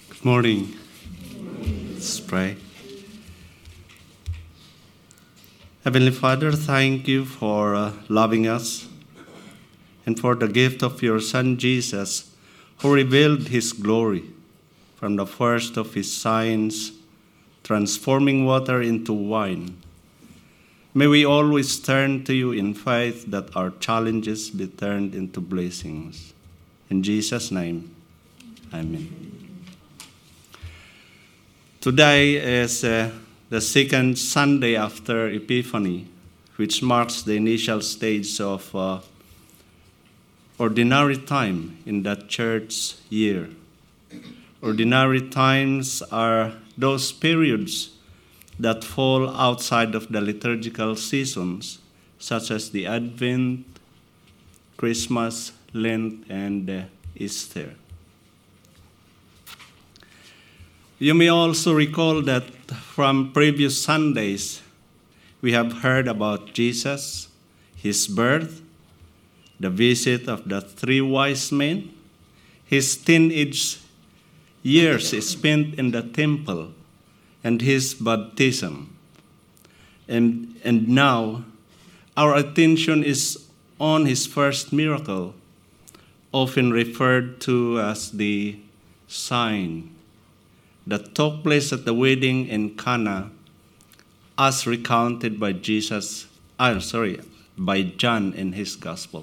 Good morning. Let's pray. Heavenly Father, thank you for loving us and for the gift of your Son Jesus, who revealed his glory from the first of his signs, transforming water into wine. May we always turn to you in faith that our challenges be turned into blessings. In Jesus' name, amen. Today is the second Sunday after Epiphany, which marks the initial stage of ordinary time in the church year. Ordinary times are those periods that fall outside of the liturgical seasons, such as the Advent, Christmas, Lent, and Easter. You may also recall that from previous Sundays, we have heard about Jesus, his birth, the visit of the three wise men, his teenage years spent in the temple, and his baptism. And now, our attention is on his first miracle, often referred to as the sign, that took place at the wedding in Cana, as recounted by by John in his gospel.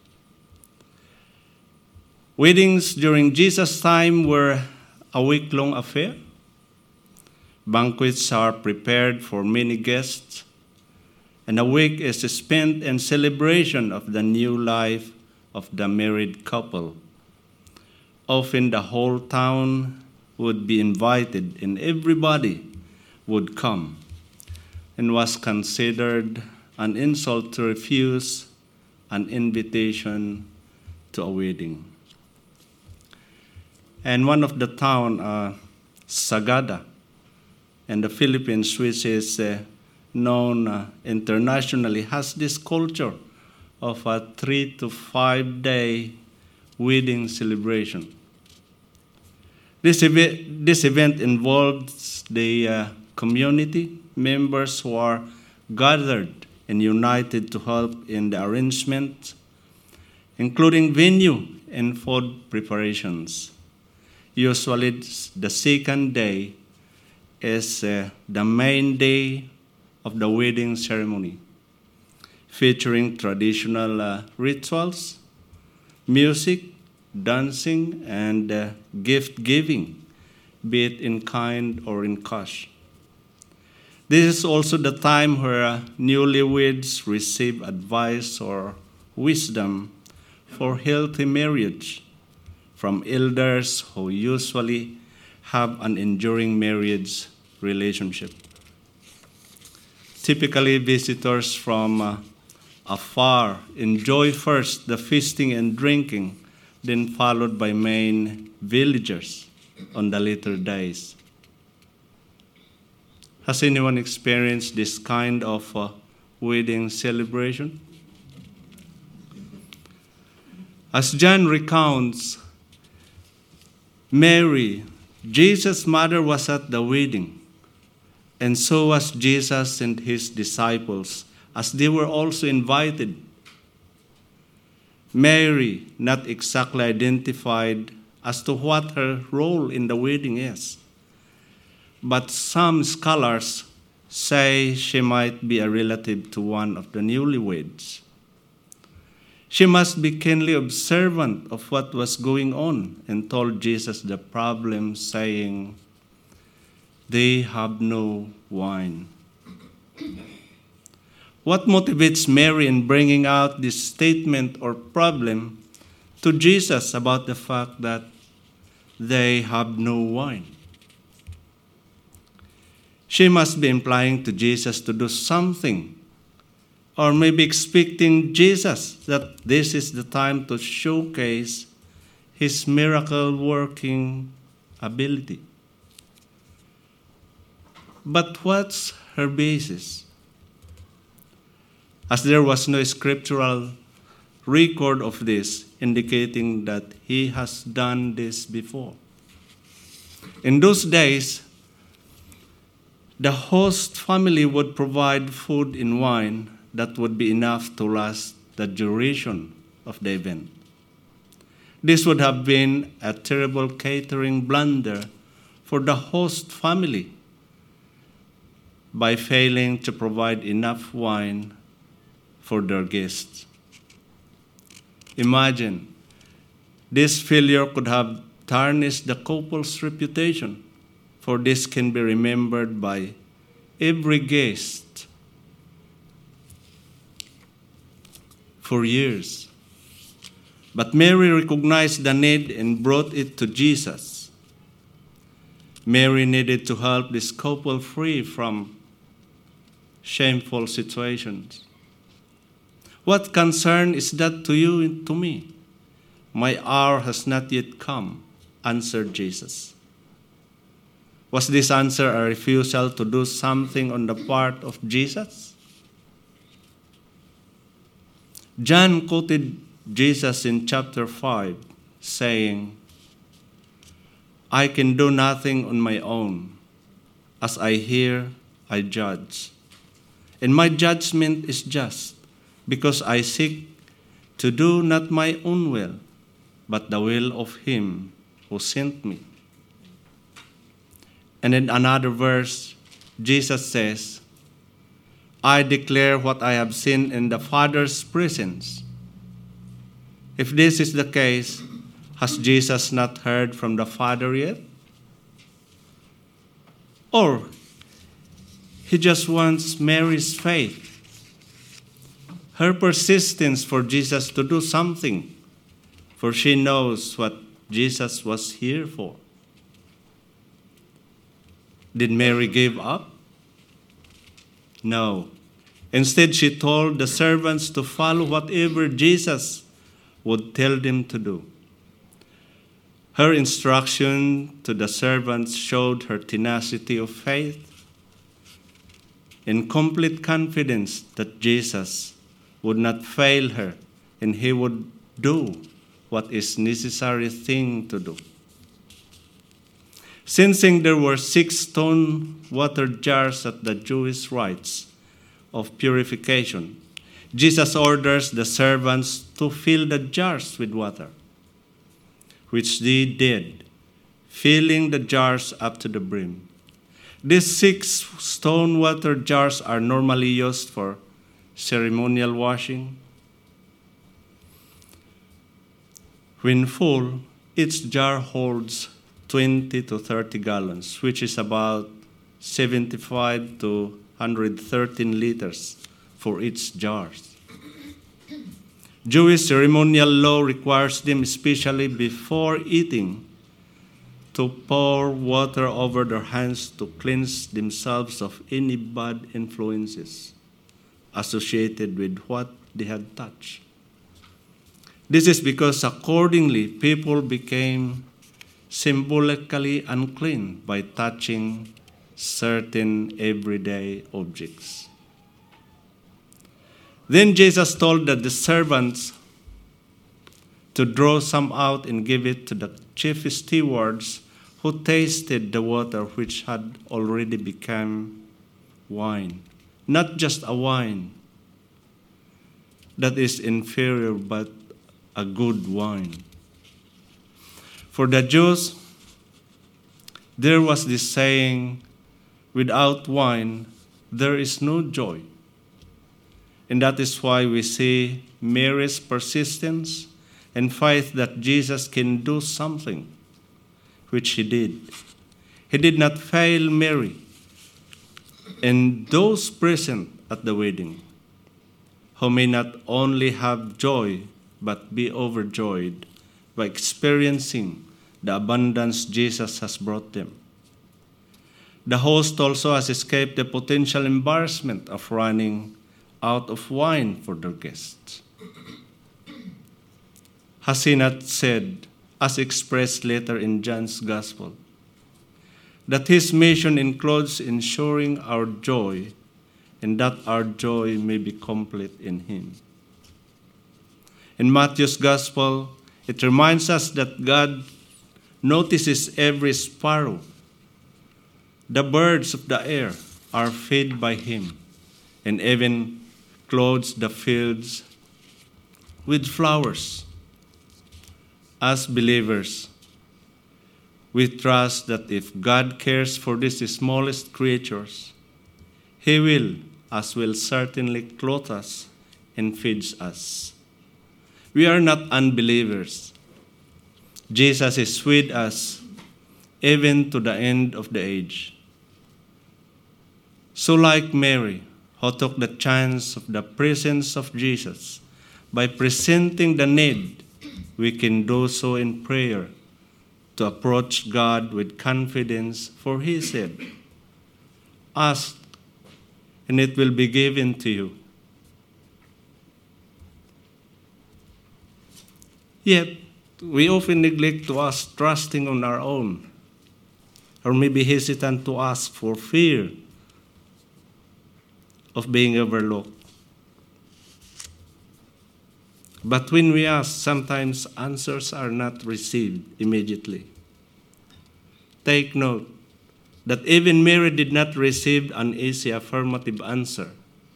Weddings during Jesus' time were a week-long affair. Banquets are prepared for many guests, and a week is spent in celebration of the new life of the married couple. Often the whole town would be invited, and everybody would come, and was considered an insult to refuse an invitation to a wedding. And one of the town, Sagada, in the Philippines, which is known internationally, has this culture of a 3 to 5 day wedding celebration. This event involves the community members who are gathered and united to help in the arrangement, including venue and food preparations. Usually, the second day is the main day of the wedding ceremony, featuring traditional rituals, music, dancing, and gift giving, be it in kind or in cash. This is also the time where newlyweds receive advice or wisdom for healthy marriage from elders who usually have an enduring marriage relationship. Typically, visitors from afar enjoy first the feasting and drinking, then followed by main villagers on the later days. Has anyone experienced this kind of wedding celebration? As John recounts, Mary, Jesus' mother, was at the wedding, and so was Jesus and his disciples, as they were also invited. Mary, not exactly identified as to what her role in the wedding is, but some scholars say she might be a relative to one of the newlyweds. She must be keenly observant of what was going on and told Jesus the problem, saying, "They have no wine." What motivates Mary in bringing out this statement or problem to Jesus about the fact that they have no wine? She must be implying to Jesus to do something, or maybe expecting Jesus that this is the time to showcase his miracle-working ability. But what's her basis? As there was no scriptural record of this indicating that he has done this before. In those days, the host family would provide food and wine that would be enough to last the duration of the event. This would have been a terrible catering blunder for the host family by failing to provide enough wine for their guests. Imagine, this failure could have tarnished the couple's reputation, for this can be remembered by every guest for years. But Mary recognized the need and brought it to Jesus. Mary needed to help this couple free from shameful situations. What concern is that to you and to me? My hour has not yet come, answered Jesus. Was this answer a refusal to do something on the part of Jesus? John quoted Jesus in chapter 5, saying, I can do nothing on my own. As I hear, I judge. And my judgment is just, because I seek to do not my own will, but the will of him who sent me. And in another verse, Jesus says, I declare what I have seen in the Father's presence. If this is the case, has Jesus not heard from the Father yet? Or he just wants Mary's faith, her persistence for Jesus to do something, for she knows what Jesus was here for. Did Mary give up? No. Instead, she told the servants to follow whatever Jesus would tell them to do. Her instruction to the servants showed her tenacity of faith and complete confidence that Jesus would not fail her and he would do what is necessary thing to do. Sensing there were 6 stone water jars at the Jewish rites of purification, Jesus orders the servants to fill the jars with water, which they did, filling the jars up to the brim. These 6 stone water jars are normally used for ceremonial washing. When full, each jar holds 20 to 30 gallons, which is about 75 to 113 liters for each jar. Jewish ceremonial law requires them, especially before eating, to pour water over their hands to cleanse themselves of any bad influences associated with what they had touched. This is because accordingly, people became symbolically unclean by touching certain everyday objects. Then Jesus told the servants to draw some out and give it to the chief stewards, who tasted the water which had already become wine. Not just a wine that is inferior, but a good wine. For the Jews, there was this saying, without wine, there is no joy. And that is why we see Mary's persistence and faith that Jesus can do something, which he did. He did not fail Mary and those present at the wedding, who may not only have joy, but be overjoyed by experiencing the abundance Jesus has brought them. The host also has escaped the potential embarrassment of running out of wine for their guests. Has he not said, as expressed later in John's Gospel, that his mission includes ensuring our joy and that our joy may be complete in him? In Matthew's Gospel, it reminds us that God notices every sparrow The birds of the air are fed by him, and even clothes the fields with flowers. As believers, we trust that if God cares for these smallest creatures, he will, as will certainly clothe us and feeds us. We are not unbelievers. Jesus is with us even to the end of the age. So like Mary, who took the chance of the presence of Jesus by presenting the need, we can do so in prayer to approach God with confidence, for he said, "Ask, and it will be given to you." Yet, we often neglect to ask, trusting on our own, or maybe hesitant to ask for fear of being overlooked. But when we ask, sometimes answers are not received immediately. Take note that even Mary did not receive an easy affirmative answer.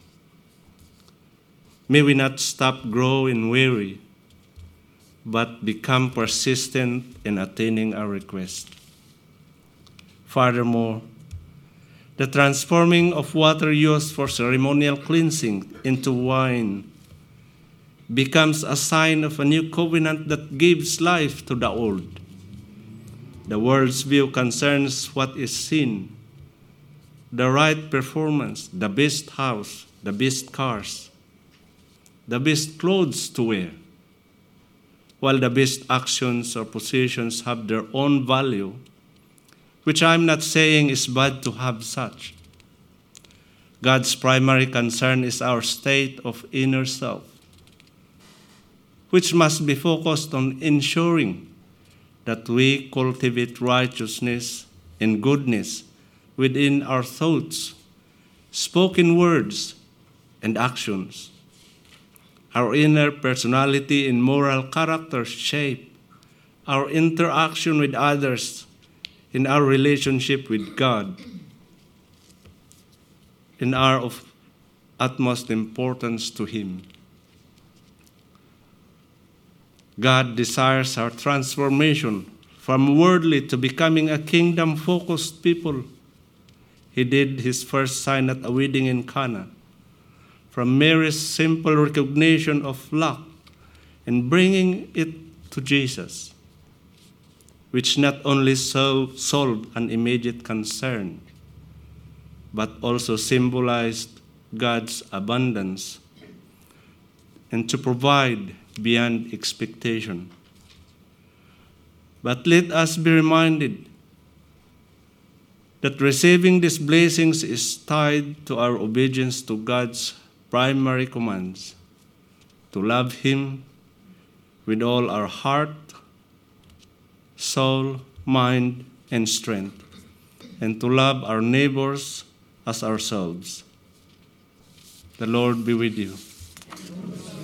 May we not stop growing weary, but become persistent in attaining our request. Furthermore, the transforming of water used for ceremonial cleansing into wine becomes a sign of a new covenant that gives life to the old. The world's view concerns what is seen, the right performance, the best house, the best cars, the best clothes to wear, while the best actions or positions have their own value, which I'm not saying is bad to have such. God's primary concern is our state of inner self, which must be focused on ensuring that we cultivate righteousness and goodness within our thoughts, spoken words, and actions. Our inner personality and moral character shape our interaction with others in our relationship with God, and are of utmost importance to him. God desires our transformation from worldly to becoming a kingdom-focused people. He did his first sign at a wedding in Cana, from Mary's simple recognition of lack and bringing it to Jesus, which not only solved an immediate concern, but also symbolized God's abundance and to provide beyond expectation. But let us be reminded that receiving these blessings is tied to our obedience to God's primary commands, to love him with all our heart, soul, mind, and strength, and to love our neighbors as ourselves. The Lord be with you.